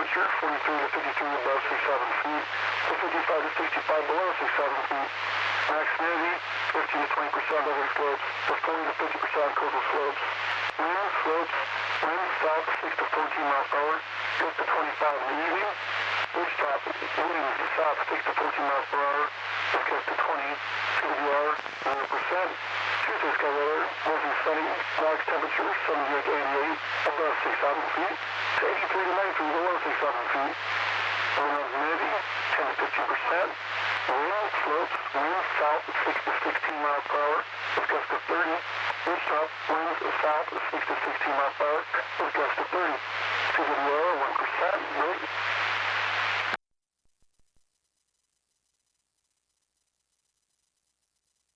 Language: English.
temperature, 43 to 53 above 67 feet, to 55 to 65 below 67 feet. Max humidity, 15 to 20% over slopes, to 40 to 50% on coastal slopes. Wind slopes, wind south 6 to 14 miles per hour, gust to 25 in the evening. Ridgetop, wind south 6 to 14 miles per hour, gust to 20 CWR, 100%. Tuesday sky weather, mostly sunny, max temperature 78 to 88 above 6,000 feet, to 83 to 93 below 6,000 feet. Minimum humidity, 10 to 15%. Wind slopes, wind south 6 to 16 miles per hour, with gusts to 30. Ridgetop, winds south 6 to 16 miles per hour, with